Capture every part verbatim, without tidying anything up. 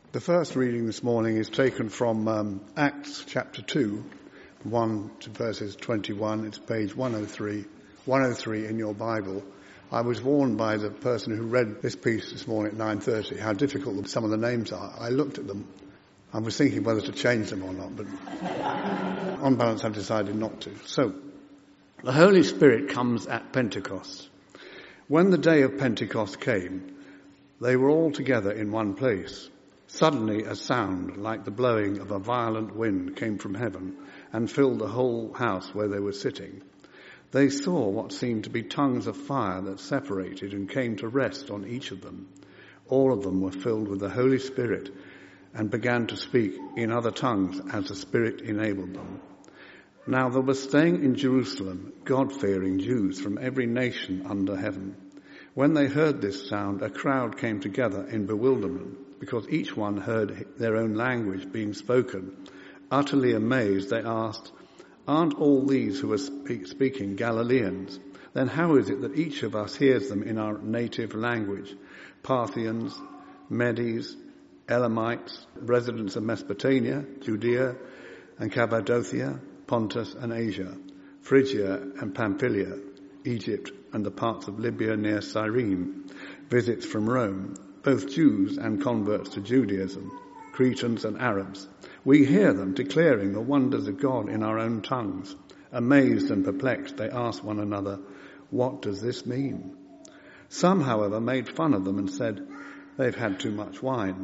The first reading this morning is taken from um, Acts chapter two, one to verses twenty-one. It's page one oh three, one oh three in your Bible. I was warned by the person who read this piece this morning at nine thirty how difficult some of the names are. I looked at them. I was thinking whether to change them or not, but on balance I've decided not to. So, the Holy Spirit comes at Pentecost. When the day of Pentecost came, they were all together in one place. Suddenly a sound like the blowing of a violent wind came from heaven and filled the whole house where they were sitting. They saw what seemed to be tongues of fire that separated and came to rest on each of them. All of them were filled with the Holy Spirit and began to speak in other tongues as the Spirit enabled them. Now there were staying in Jerusalem God-fearing Jews from every nation under heaven. When they heard this sound, a crowd came together in bewilderment, because each one heard their own language being spoken. Utterly amazed, they asked, "Aren't all these who are speak- speaking Galileans? Then how is it that each of us hears them in our native language? Parthians, Medes, Elamites, residents of Mesopotamia, Judea and Cappadocia, Pontus and Asia, Phrygia and Pamphylia, Egypt and the parts of Libya near Cyrene, visits from Rome, both Jews and converts to Judaism, Cretans and Arabs. We hear them declaring the wonders of God in our own tongues. Amazed and perplexed, they asked one another, 'What does this mean?' Some, however, made fun of them and said, 'They've had too much wine.'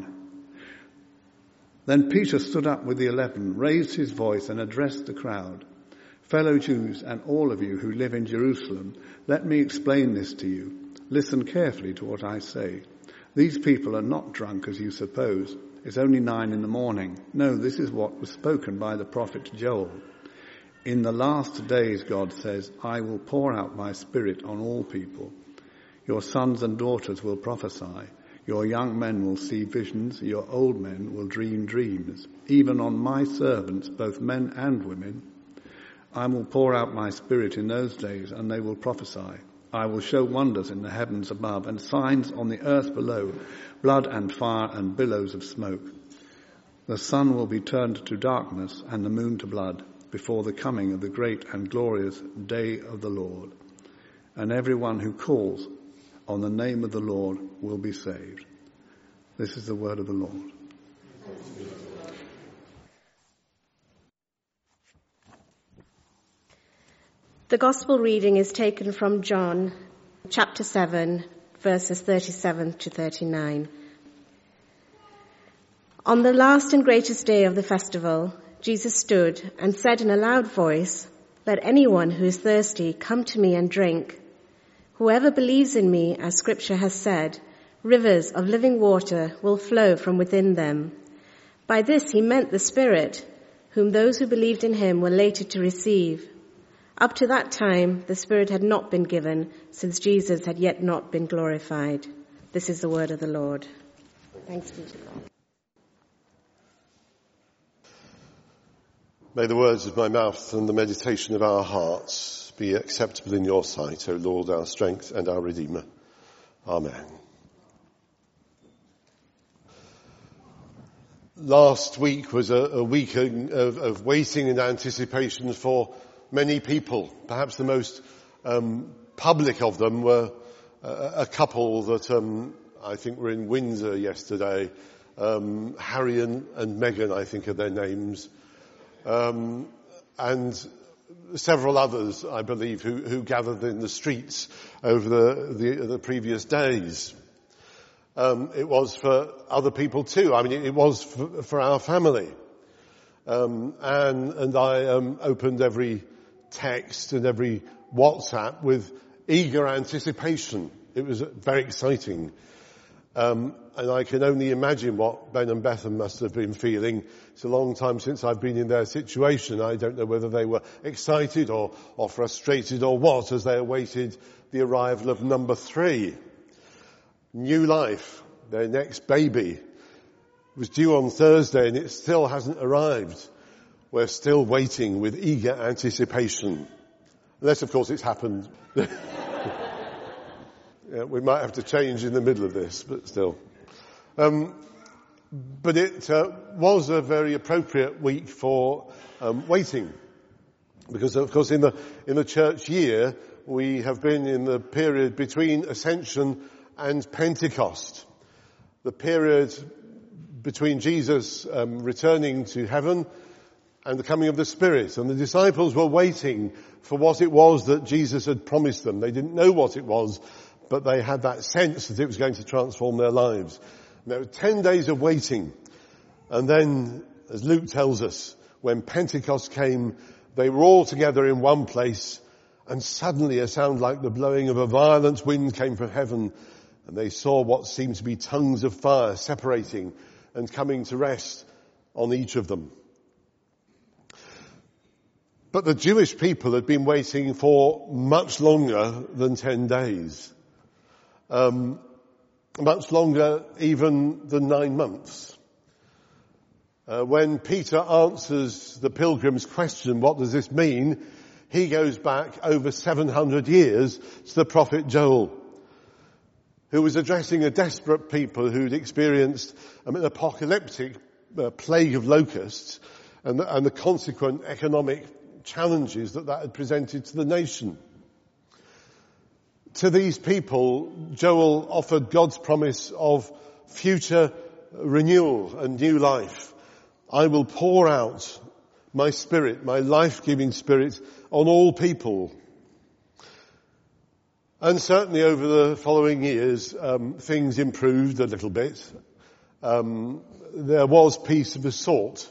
Then Peter stood up with the eleven, raised his voice and addressed the crowd. 'Fellow Jews and all of you who live in Jerusalem, let me explain this to you. Listen carefully to what I say. These people are not drunk as you suppose. It's only nine in the morning. No, this is what was spoken by the prophet Joel. In the last days, God says, I will pour out my spirit on all people. Your sons and daughters will prophesy. Your young men will see visions. Your old men will dream dreams. Even on my servants, both men and women, I will pour out my spirit in those days, and they will prophesy. I will show wonders in the heavens above and signs on the earth below, blood and fire and billows of smoke. The sun will be turned to darkness and the moon to blood before the coming of the great and glorious day of the Lord. And everyone who calls on the name of the Lord will be saved.' This is the word of the Lord. The Gospel reading is taken from John, chapter seven, verses thirty-seven to thirty-nine. On the last and greatest day of the festival, Jesus stood and said in a loud voice, 'Let anyone who is thirsty come to me and drink. Whoever believes in me, as Scripture has said, rivers of living water will flow from within them.' By this he meant the Spirit, whom those who believed in him were later to receive. Up to that time, the Spirit had not been given, since Jesus had yet not been glorified. This is the word of the Lord. Thanks be to God. May the words of my mouth and the meditation of our hearts be acceptable in your sight, O Lord, our strength and our Redeemer. Amen. Last week was a, a week of, of waiting and anticipation for many people. Perhaps the most um, public of them were a, a couple that um, I think were in Windsor yesterday. Um, Harry and, and Meghan, I think, are their names. Um, and several others, I believe, who, who gathered in the streets over the, the, the previous days. Um, it was for other people too. I mean, it, it was for, for our family. Um, and, and I um, opened every text and every WhatsApp with eager anticipation. It was very exciting. Um, and I can only imagine what Ben and Bethan must have been feeling. It's a long time since I've been in their situation. I don't know whether they were excited or, or frustrated or what as they awaited the arrival of number three. New life, their next baby. It was due on Thursday and it still hasn't arrived. We're still waiting with eager anticipation. Unless, of course, it's happened. Yeah, we might have to change in the middle of this, but still. Um, But it uh, was a very appropriate week for um, waiting. Because, of course, in the, in the church year, we have been in the period between Ascension and Pentecost. The period between Jesus um, returning to heaven and the coming of the Spirit. And the disciples were waiting for what it was that Jesus had promised them. They didn't know what it was, but they had that sense that it was going to transform their lives. And there were ten days of waiting. And then, as Luke tells us, when Pentecost came, they were all together in one place, and suddenly a sound like the blowing of a violent wind came from heaven, and they saw what seemed to be tongues of fire separating and coming to rest on each of them. But the Jewish people had been waiting for much longer than ten days. Um, much longer even than nine months. Uh, when Peter answers the pilgrim's question, what does this mean? He goes back over seven hundred years to the prophet Joel, who was addressing a desperate people who'd experienced an apocalyptic uh, plague of locusts and the, and the consequent economic challenges that that had presented to the nation. To these people, Joel offered God's promise of future renewal and new life. I will pour out my spirit, my life-giving spirit, on all people. And certainly over the following years, um, things improved a little bit. Um, there was peace of a sort,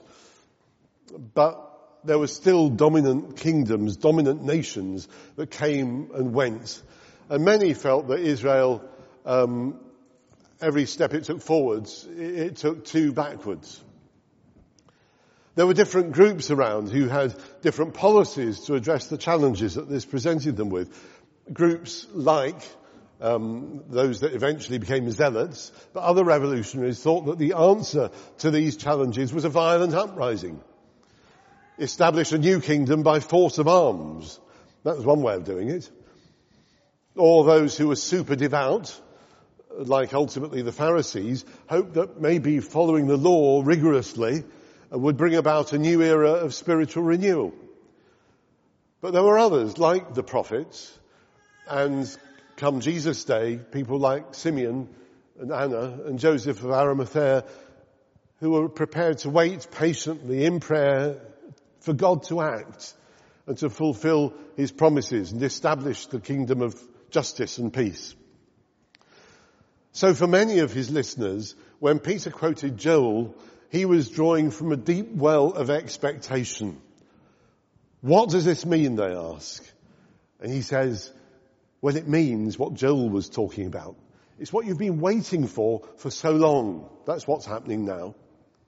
but there were still dominant kingdoms, dominant nations that came and went. And many felt that Israel, um, every step it took forwards, it, it took two backwards. There were different groups around who had different policies to address the challenges that this presented them with. Groups like um, those that eventually became zealots, but other revolutionaries thought that the answer to these challenges was a violent uprising. Establish a new kingdom by force of arms. That was one way of doing it. Or those who were super devout, like ultimately the Pharisees, hoped that maybe following the law rigorously would bring about a new era of spiritual renewal. But there were others, like the prophets, and come Jesus' day, people like Simeon and Anna and Joseph of Arimathea, who were prepared to wait patiently in prayer for God to act and to fulfill his promises and establish the kingdom of justice and peace. So for many of his listeners, when Peter quoted Joel, he was drawing from a deep well of expectation. What does this mean, they ask? And he says, well, it means what Joel was talking about. It's what you've been waiting for for so long. That's what's happening now.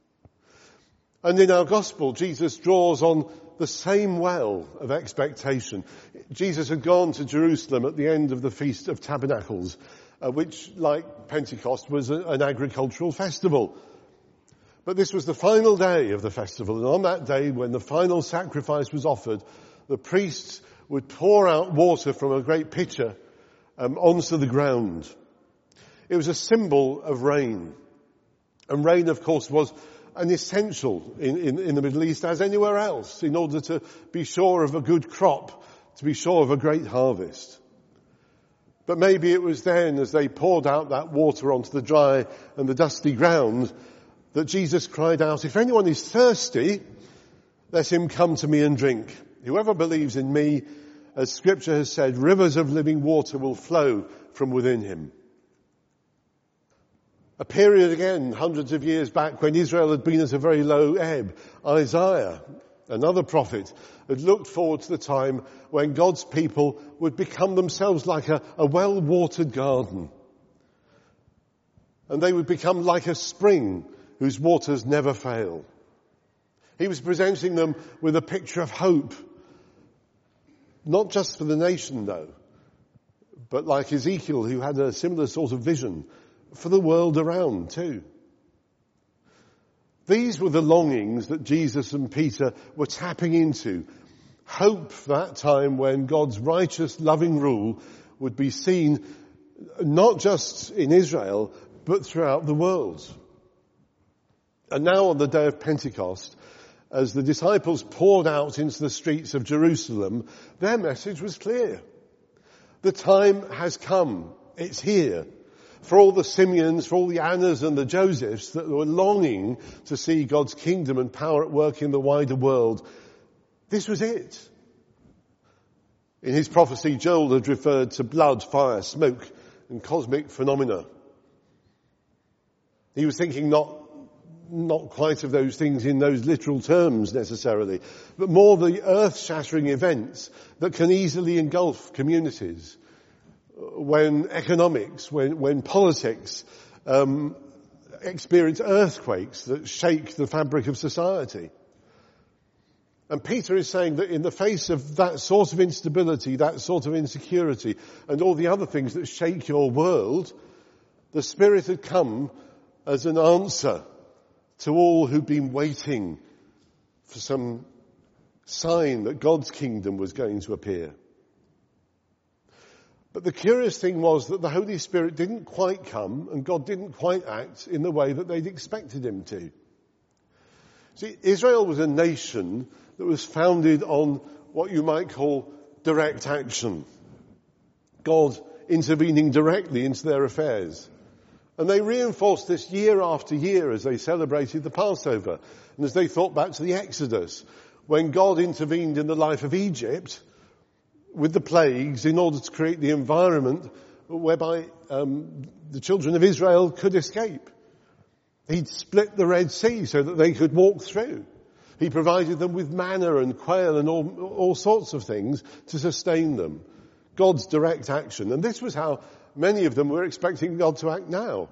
And in our gospel, Jesus draws on the same well of expectation. Jesus had gone to Jerusalem at the end of the Feast of Tabernacles, uh, which, like Pentecost, was a, an agricultural festival. But this was the final day of the festival, and on that day, when the final sacrifice was offered, the priests would pour out water from a great pitcher um, onto the ground. It was a symbol of rain. And rain, of course, was an essential in, in, in the Middle East as anywhere else in order to be sure of a good crop, to be sure of a great harvest. But maybe it was then, as they poured out that water onto the dry and the dusty ground, that Jesus cried out, if anyone is thirsty, let him come to me and drink. Whoever believes in me, as Scripture has said, rivers of living water will flow from within him. A period again, hundreds of years back, when Israel had been at a very low ebb. Isaiah, another prophet, had looked forward to the time when God's people would become themselves like a, a well-watered garden. And they would become like a spring whose waters never fail. He was presenting them with a picture of hope. Not just for the nation, though, but like Ezekiel, who had a similar sort of vision, for the world around too. These were the longings that Jesus and Peter were tapping into. Hope for that time when God's righteous, loving rule would be seen not just in Israel, but throughout the world. And now on the day of Pentecost, as the disciples poured out into the streets of Jerusalem, their message was clear. The time has come. It's here. For all the Simeons, for all the Annas and the Josephs that were longing to see God's kingdom and power at work in the wider world, this was it. In his prophecy, Joel had referred to blood, fire, smoke, and cosmic phenomena. He was thinking not, not quite of those things in those literal terms necessarily, but more the earth-shattering events that can easily engulf communities. When economics, when, when politics um, experience earthquakes that shake the fabric of society. And Peter is saying that in the face of that sort of instability, that sort of insecurity, and all the other things that shake your world, the Spirit had come as an answer to all who'd been waiting for some sign that God's kingdom was going to appear. But the curious thing was that the Holy Spirit didn't quite come and God didn't quite act in the way that they'd expected him to. See, Israel was a nation that was founded on what you might call direct action. God intervening directly into their affairs. And they reinforced this year after year as they celebrated the Passover and as they thought back to the Exodus, when God intervened in the life of Egypt with the plagues in order to create the environment whereby um, the children of Israel could escape. He'd split the Red Sea so that they could walk through. He provided them with manna and quail and all, all sorts of things to sustain them. God's direct action. And this was how many of them were expecting God to act now.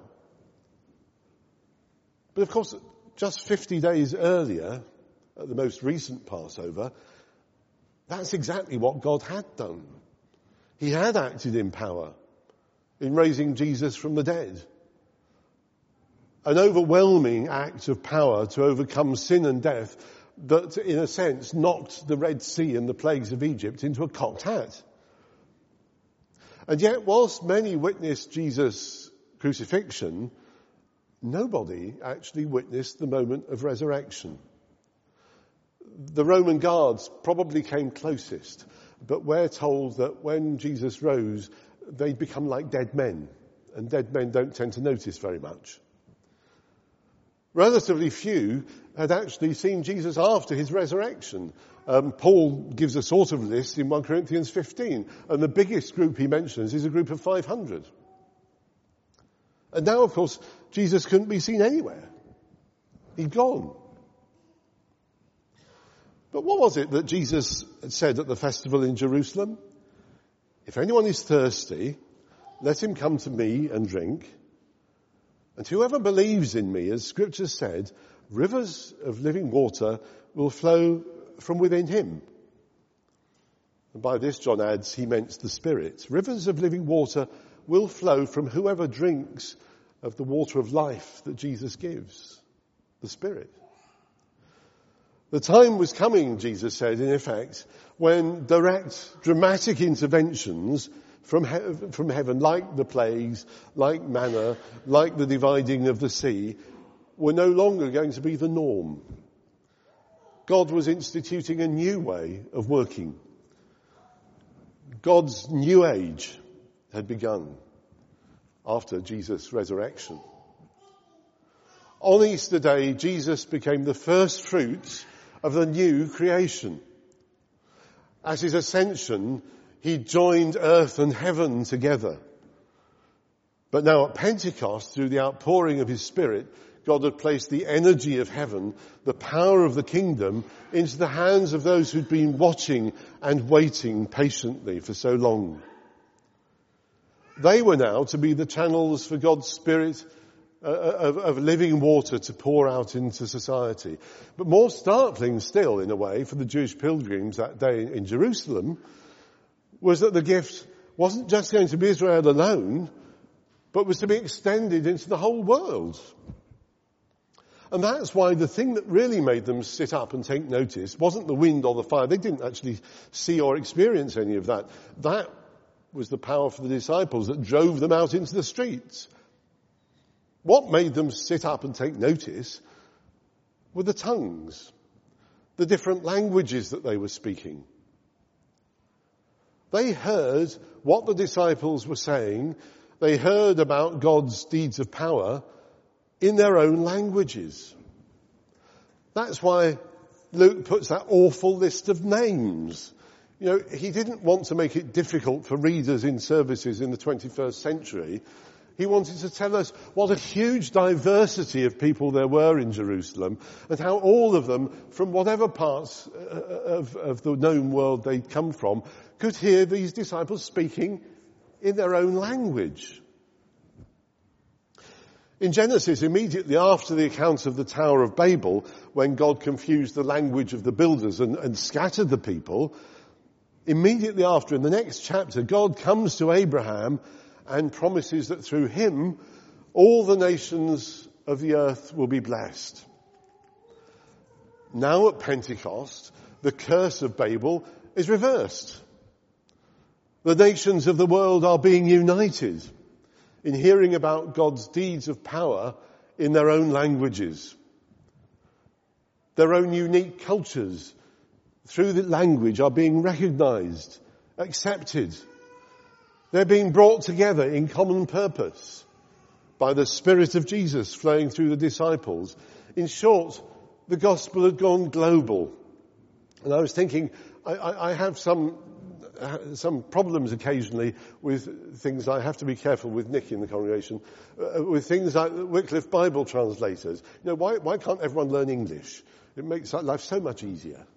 But of course, just fifty days earlier, at the most recent Passover, that's exactly what God had done. He had acted in power in raising Jesus from the dead. An overwhelming act of power to overcome sin and death that, in a sense, knocked the Red Sea and the plagues of Egypt into a cocked hat. And yet, whilst many witnessed Jesus' crucifixion, nobody actually witnessed the moment of resurrection. The Roman guards probably came closest, but we're told that when Jesus rose, they'd become like dead men, and dead men don't tend to notice very much. Relatively few had actually seen Jesus after his resurrection. Um, Paul gives a sort of list in First Corinthians fifteen, and the biggest group he mentions is a group of five hundred. And now, of course, Jesus couldn't be seen anywhere. He'd gone. But what was it that Jesus had said at the festival in Jerusalem? If anyone is thirsty, let him come to me and drink. And whoever believes in me, as Scripture said, rivers of living water will flow from within him. And by this, John adds, he meant the Spirit. Rivers of living water will flow from whoever drinks of the water of life that Jesus gives, the Spirit. The time was coming, Jesus said, in effect, when direct, dramatic interventions from, he- from heaven, like the plagues, like manna, like the dividing of the sea, were no longer going to be the norm. God was instituting a new way of working. God's new age had begun after Jesus' resurrection. On Easter Day, Jesus became the first fruits of the new creation. At his ascension, he joined earth and heaven together. But now at Pentecost, through the outpouring of his Spirit, God had placed the energy of heaven, the power of the kingdom, into the hands of those who'd been watching and waiting patiently for so long. They were now to be the channels for God's Spirit uh, of, of living water to pour out into society. But more startling still, in a way, for the Jewish pilgrims that day in Jerusalem, was that the gift wasn't just going to be Israel alone, but was to be extended into the whole world. And that's why the thing that really made them sit up and take notice wasn't the wind or the fire. They didn't actually see or experience any of that. That was the power for the disciples that drove them out into the streets. What made them sit up and take notice were the tongues, the different languages that they were speaking. They heard what the disciples were saying. They heard about God's deeds of power in their own languages. That's why Luke puts that awful list of names. You know, he didn't want to make it difficult for readers in services in the twenty-first century. He wanted to tell us what a huge diversity of people there were in Jerusalem and how all of them, from whatever parts of, of the known world they'd come from, could hear these disciples speaking in their own language. In Genesis, immediately after the account of the Tower of Babel, when God confused the language of the builders and, and scattered the people, immediately after, in the next chapter, God comes to Abraham and promises that through him, all the nations of the earth will be blessed. Now at Pentecost, the curse of Babel is reversed. The nations of the world are being united in hearing about God's deeds of power in their own languages. Their own unique cultures, through the language, are being recognized, accepted. They're being brought together in common purpose by the Spirit of Jesus flowing through the disciples. In short, the gospel had gone global. And I was thinking, I, I, I have some some problems occasionally with things. I have to be careful with Nick in the congregation, uh, with things like Wycliffe Bible translators. You know, why, why can't everyone learn English? It makes life so much easier.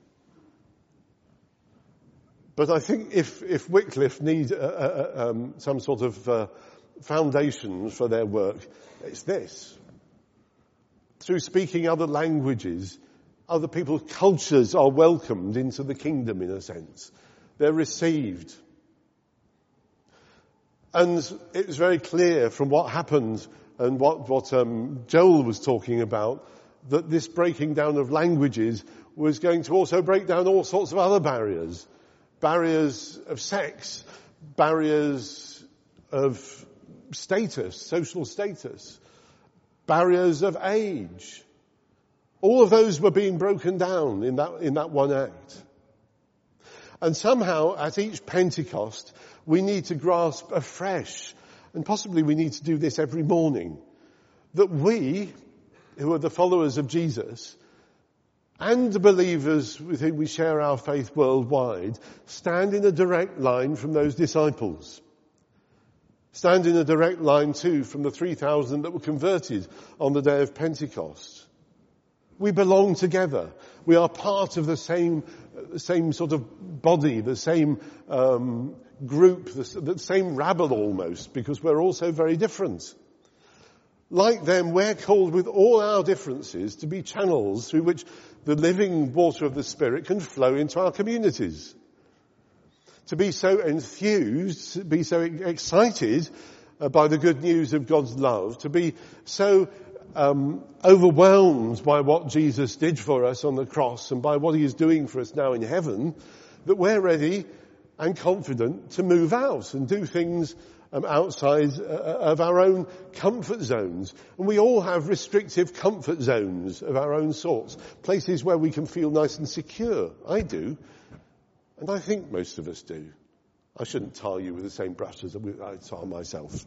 But I think if, if Wycliffe need uh, uh, um, some sort of uh, foundation for their work, it's this. Through speaking other languages, other people's cultures are welcomed into the kingdom, in a sense. They're received. And it was very clear from what happened and what, what um, Joel was talking about, that this breaking down of languages was going to also break down all sorts of other barriers. Barriers of sex, barriers of status, social status, barriers of age. All of those were being broken down in that, in that one act. And somehow at each Pentecost we need to grasp afresh, and possibly we need to do this every morning, that we, who are the followers of Jesus, and the believers with whom we share our faith worldwide, stand in a direct line from those disciples. Stand in a direct line too from the three thousand that were converted on the day of Pentecost. We belong together. We are part of the same, the same sort of body, the same um, group, the, the same rabble almost, because we're all so very different. Like them, we're called with all our differences to be channels through which the living water of the Spirit can flow into our communities. To be so enthused, to be so excited uh, by the good news of God's love, to be so um, overwhelmed by what Jesus did for us on the cross and by what he is doing for us now in heaven, that we're ready and confident to move out and do things Um, outside uh, of our own comfort zones. And we all have restrictive comfort zones of our own sorts, places where we can feel nice and secure. I do, and I think most of us do. I shouldn't tar you with the same brush as I tar myself.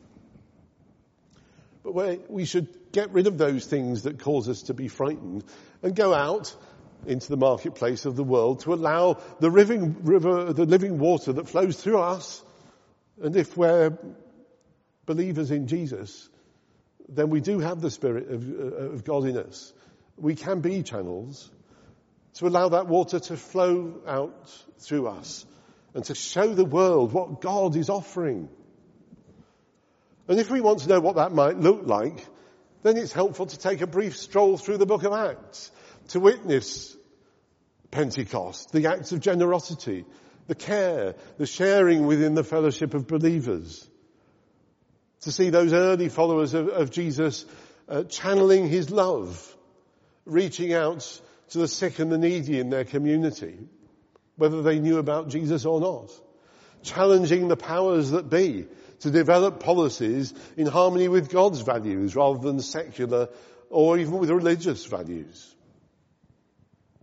But where we should get rid of those things that cause us to be frightened and go out into the marketplace of the world to allow the living river, the living water that flows through us. And if we're believers in Jesus, then we do have the Spirit of, of God in us. We can be channels to allow that water to flow out through us and to show the world what God is offering. And if we want to know what that might look like, then it's helpful to take a brief stroll through the book of Acts to witness Pentecost, the acts of generosity, the care, the sharing within the fellowship of believers. To see those early followers of, of Jesus uh, channeling his love, reaching out to the sick and the needy in their community, whether they knew about Jesus or not. Challenging the powers that be to develop policies in harmony with God's values rather than secular or even with religious values.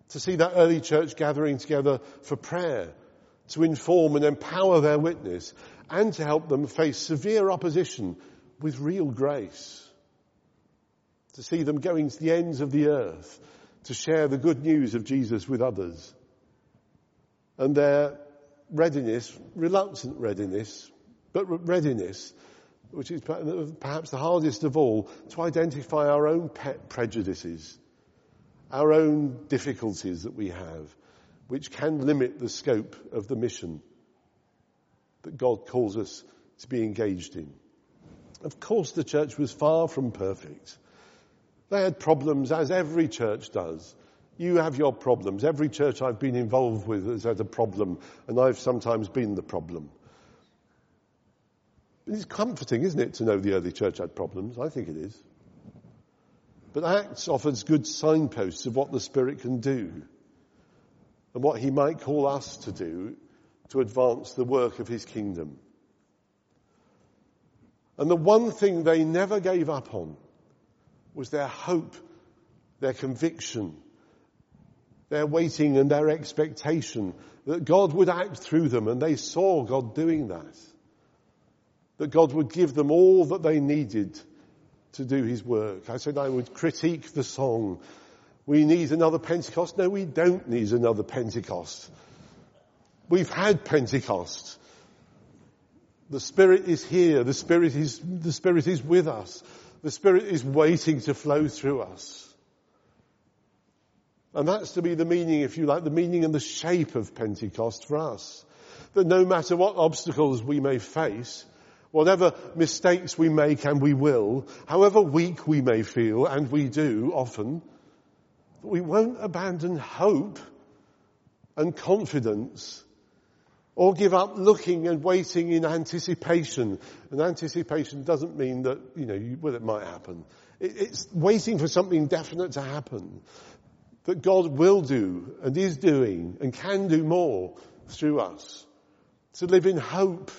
To see that early church gathering together for prayer, to inform and empower their witness, and to help them face severe opposition with real grace. To see them going to the ends of the earth to share the good news of Jesus with others. And their readiness, reluctant readiness, but readiness, which is perhaps the hardest of all, to identify our own pet prejudices, our own difficulties that we have, which can limit the scope of the mission that God calls us to be engaged in. Of course, the church was far from perfect. They had problems, as every church does. You have your problems. Every church I've been involved with has had a problem, and I've sometimes been the problem. It's comforting, isn't it, to know the early church had problems? I think it is. But Acts offers good signposts of what the Spirit can do and what he might call us to do to advance the work of his kingdom. And the one thing they never gave up on was their hope, their conviction, their waiting and their expectation that God would act through them, and they saw God doing that. That God would give them all that they needed to do his work. I said I would critique the song, "We need another Pentecost." No, we don't need another Pentecost. We've had Pentecost. The Spirit is here. The Spirit is, the Spirit is with us. The Spirit is waiting to flow through us. And that's to be the meaning, if you like, the meaning and the shape of Pentecost for us. That no matter what obstacles we may face, whatever mistakes we make, and we will, however weak we may feel, and we do often, we won't abandon hope and confidence or give up looking and waiting in anticipation. And anticipation doesn't mean that, you know, you, well, it might happen. It, it's waiting for something definite to happen. That God will do and is doing and can do more through us. To live in hope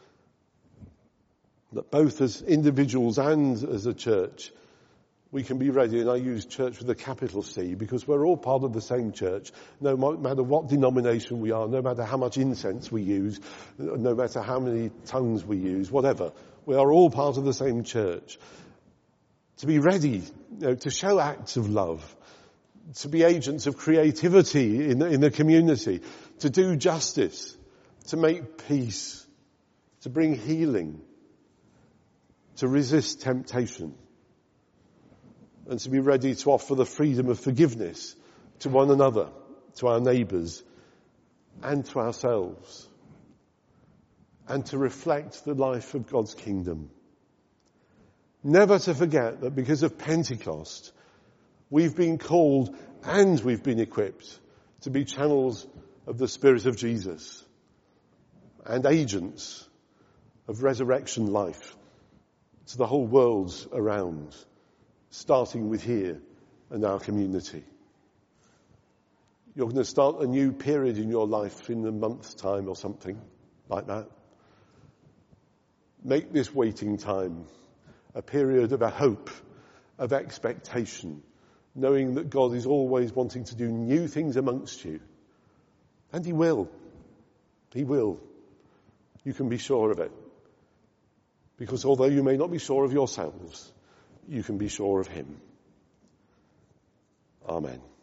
that both as individuals and as a church, we can be ready, and I use church with a capital C, because we're all part of the same church, no matter what denomination we are, no matter how much incense we use, no matter how many tongues we use, whatever. We are all part of the same church. To be ready, you know, to show acts of love, to be agents of creativity in the, in the community, to do justice, to make peace, to bring healing, to resist temptation, and to be ready to offer the freedom of forgiveness to one another, to our neighbours, and to ourselves, and to reflect the life of God's kingdom. Never to forget that because of Pentecost, we've been called and we've been equipped to be channels of the Spirit of Jesus and agents of resurrection life to the whole world around, starting with here and our community. You're going to start a new period in your life in a month's time or something like that. Make this waiting time a period of a hope, of expectation, knowing that God is always wanting to do new things amongst you. And he will. He will. You can be sure of it. Because although you may not be sure of yourselves, you can be sure of him. Amen.